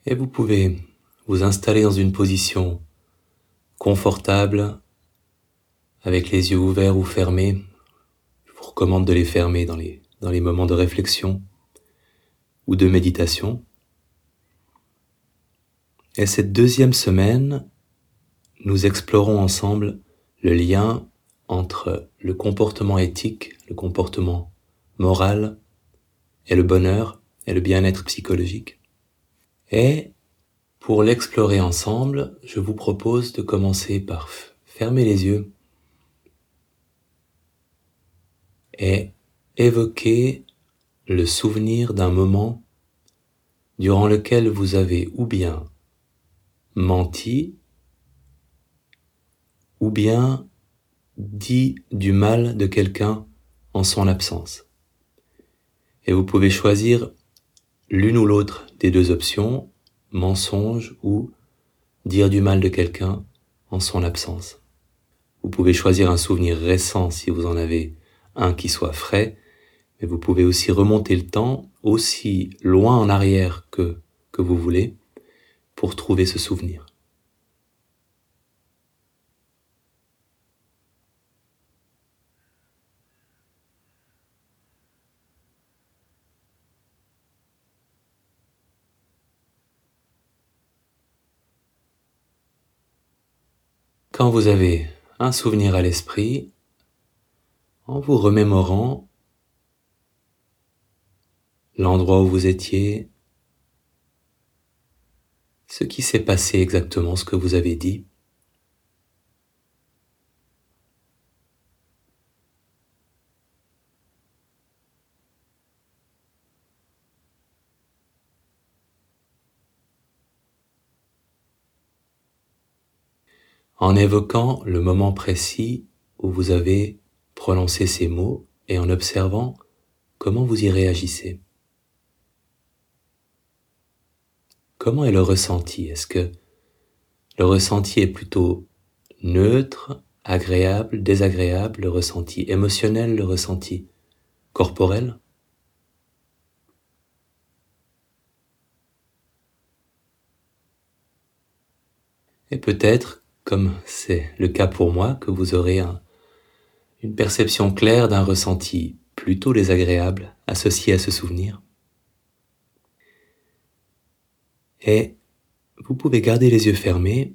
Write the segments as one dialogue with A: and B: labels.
A: Et vous pouvez vous installer dans une position confortable, avec les yeux ouverts ou fermés. Je vous recommande de les fermer dans les moments de réflexion ou de méditation. Et cette deuxième semaine, nous explorons ensemble le lien entre le comportement éthique, le comportement moral et le bonheur et le bien-être psychologique. Et pour l'explorer ensemble, je vous propose de commencer par fermer les yeux et évoquer le souvenir d'un moment durant lequel vous avez ou bien menti, ou bien dit du mal de quelqu'un en son absence. Et vous pouvez choisir l'une ou l'autre des deux options, mensonge ou dire du mal de quelqu'un en son absence. Vous pouvez choisir un souvenir récent si vous en avez un qui soit frais, mais vous pouvez aussi remonter le temps aussi loin en arrière que vous voulez pour trouver ce souvenir. Quand vous avez un souvenir à l'esprit, en vous remémorant l'endroit où vous étiez, ce qui s'est passé exactement, ce que vous avez dit, en évoquant le moment précis où vous avez prononcé ces mots et en observant comment vous y réagissez. Comment est le ressenti? Est-ce que le ressenti est plutôt neutre, agréable, désagréable, le ressenti émotionnel, le ressenti corporel? Et peut-être, comme c'est le cas pour moi, que vous aurez une perception claire d'un ressenti plutôt désagréable associé à ce souvenir. Et vous pouvez garder les yeux fermés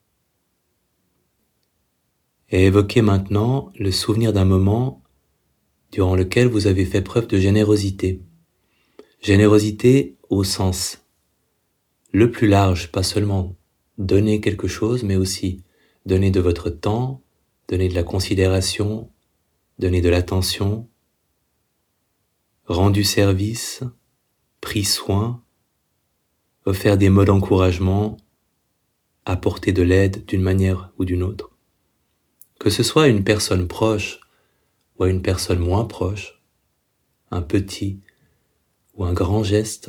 A: et évoquer maintenant le souvenir d'un moment durant lequel vous avez fait preuve de générosité. Générosité au sens le plus large, pas seulement donner quelque chose, mais aussi donner de votre temps, donner de la considération, donner de l'attention, rendu service, pris soin, offert des mots d'encouragement, apporter de l'aide d'une manière ou d'une autre. Que ce soit à une personne proche ou à une personne moins proche, un petit ou un grand geste,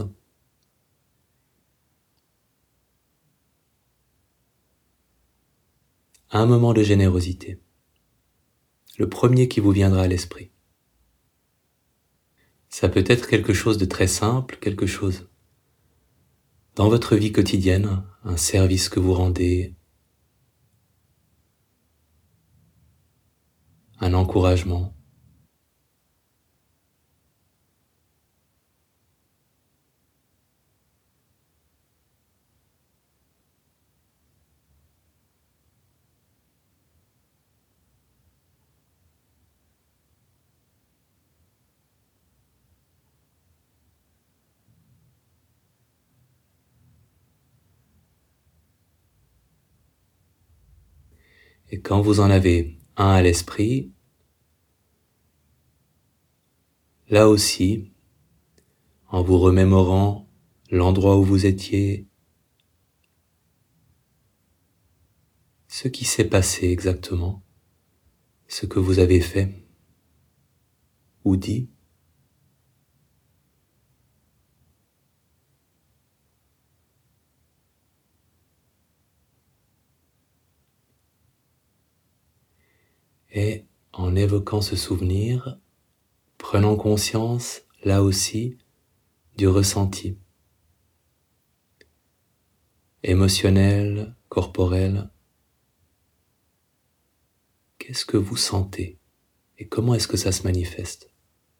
A: un moment de générosité, le premier qui vous viendra à l'esprit. Ça peut être quelque chose de très simple, quelque chose dans votre vie quotidienne, un service que vous rendez, un encouragement. Et quand vous en avez un à l'esprit, là aussi, en vous remémorant l'endroit où vous étiez, ce qui s'est passé exactement, ce que vous avez fait ou dit, et en évoquant ce souvenir, prenant conscience, là aussi, du ressenti. émotionnel, corporel. Qu'est-ce que vous sentez et comment est-ce que ça se manifeste?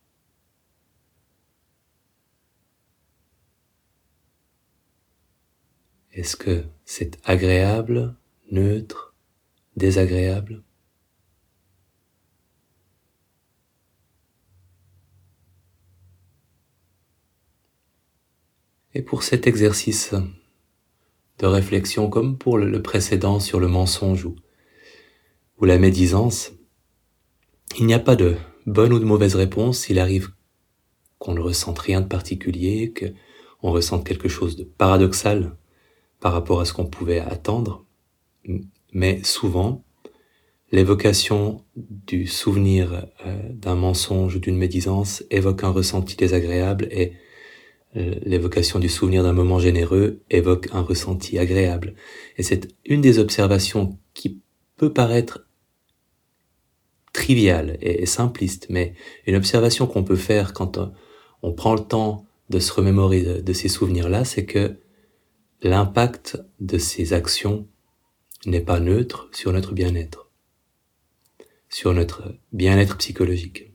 A: Est-ce que c'est agréable, neutre, désagréable? Et pour cet exercice de réflexion, comme pour le précédent sur le mensonge ou la médisance, il n'y a pas de bonne ou de mauvaise réponse. Il arrive qu'on ne ressente rien de particulier, qu'on ressente quelque chose de paradoxal par rapport à ce qu'on pouvait attendre. Mais souvent, l'évocation du souvenir d'un mensonge ou d'une médisance évoque un ressenti désagréable et l'évocation du souvenir d'un moment généreux évoque un ressenti agréable. Et c'est une des observations qui peut paraître triviale et simpliste, mais une observation qu'on peut faire quand on prend le temps de se remémorer de ces souvenirs-là, c'est que l'impact de ces actions n'est pas neutre sur notre bien-être, sur notre bien-être psychologique.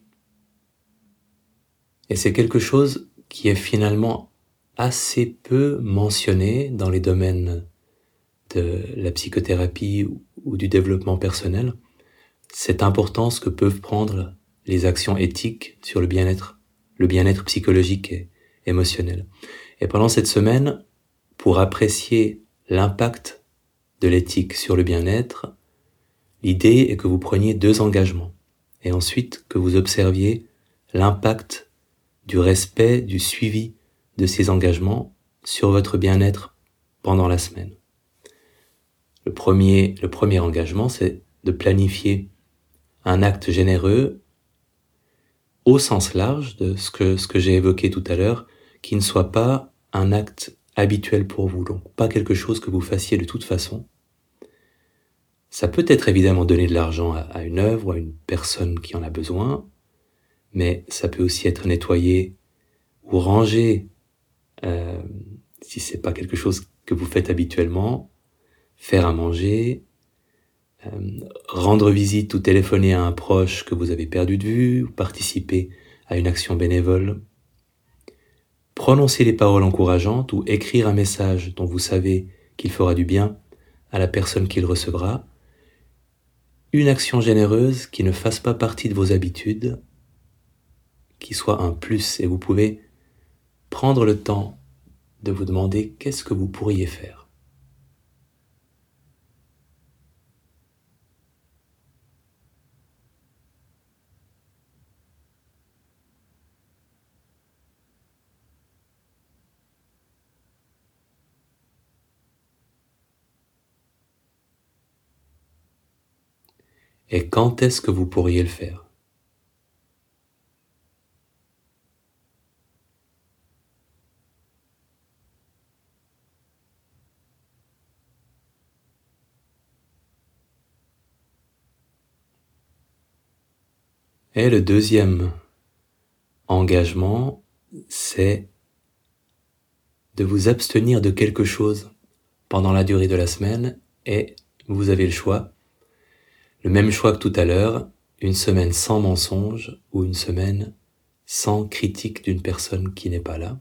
A: Et c'est quelque chose qui est finalement assez peu mentionné dans les domaines de la psychothérapie ou du développement personnel, cette importance que peuvent prendre les actions éthiques sur le bien-être psychologique et émotionnel. Et pendant cette semaine, pour apprécier l'impact de l'éthique sur le bien-être, l'idée est que vous preniez 2 engagements et ensuite que vous observiez l'impact du respect, du suivi de ces engagements sur votre bien-être pendant la semaine. Le premier engagement, c'est de planifier un acte généreux au sens large de ce que j'ai évoqué tout à l'heure, qui ne soit pas un acte habituel pour vous, donc pas quelque chose que vous fassiez de toute façon. Ça peut être évidemment donner de l'argent à une œuvre ou à une personne qui en a besoin, mais ça peut aussi être nettoyer ou ranger, si c'est pas quelque chose que vous faites habituellement, faire à manger, rendre visite ou téléphoner à un proche que vous avez perdu de vue, ou participer à une action bénévole, prononcer les paroles encourageantes ou écrire un message dont vous savez qu'il fera du bien à la personne qui le recevra, une action généreuse qui ne fasse pas partie de vos habitudes, qui soit un plus, et vous pouvez prendre le temps de vous demander qu'est-ce que vous pourriez faire. Et quand est-ce que vous pourriez le faire? Et le deuxième engagement, c'est de vous abstenir de quelque chose pendant la durée de la semaine, et vous avez le choix, le même choix que tout à l'heure, une semaine sans mensonge ou une semaine sans critique d'une personne qui n'est pas là.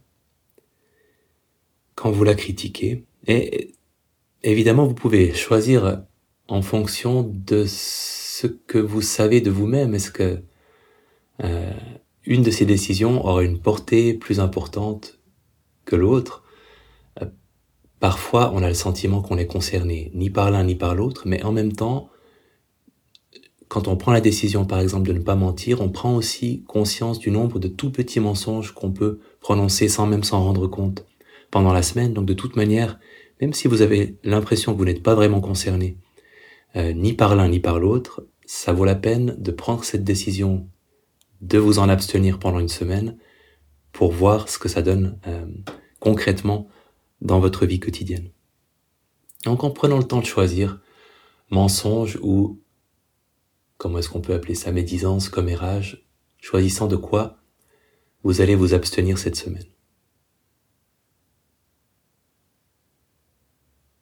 A: Quand vous la critiquez, et évidemment vous pouvez choisir en fonction de ce que vous savez de vous-même. Est-ce que une de ces décisions aura une portée plus importante que l'autre? Parfois on a le sentiment qu'on est concerné ni par l'un ni par l'autre, mais en même temps, quand on prend la décision, par exemple, de ne pas mentir, on prend aussi conscience du nombre de tout petits mensonges qu'on peut prononcer sans même s'en rendre compte pendant la semaine. Donc de toute manière, même si vous avez l'impression que vous n'êtes pas vraiment concerné, ni par l'un ni par l'autre, ça vaut la peine de prendre cette décision, de vous en abstenir pendant une semaine pour voir ce que ça donne concrètement dans votre vie quotidienne. Donc en prenant le temps de choisir mensonge ou comment est-ce qu'on peut appeler ça, médisance, commérage, choisissant de quoi vous allez vous abstenir cette semaine.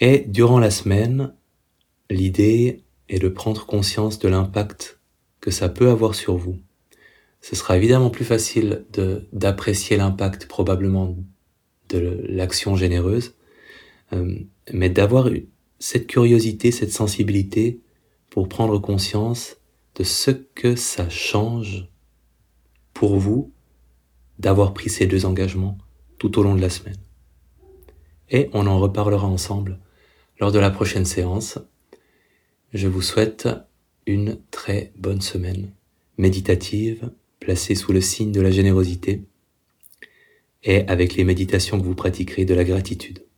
A: Et durant la semaine, l'idée est de prendre conscience de l'impact que ça peut avoir sur vous. Ce sera évidemment plus facile d'apprécier l'impact probablement de l'action généreuse, mais d'avoir cette curiosité, cette sensibilité pour prendre conscience de ce que ça change pour vous d'avoir pris ces 2 engagements tout au long de la semaine. Et on en reparlera ensemble lors de la prochaine séance. Je vous souhaite une très bonne semaine méditative, placée sous le signe de la générosité et avec les méditations que vous pratiquerez de la gratitude.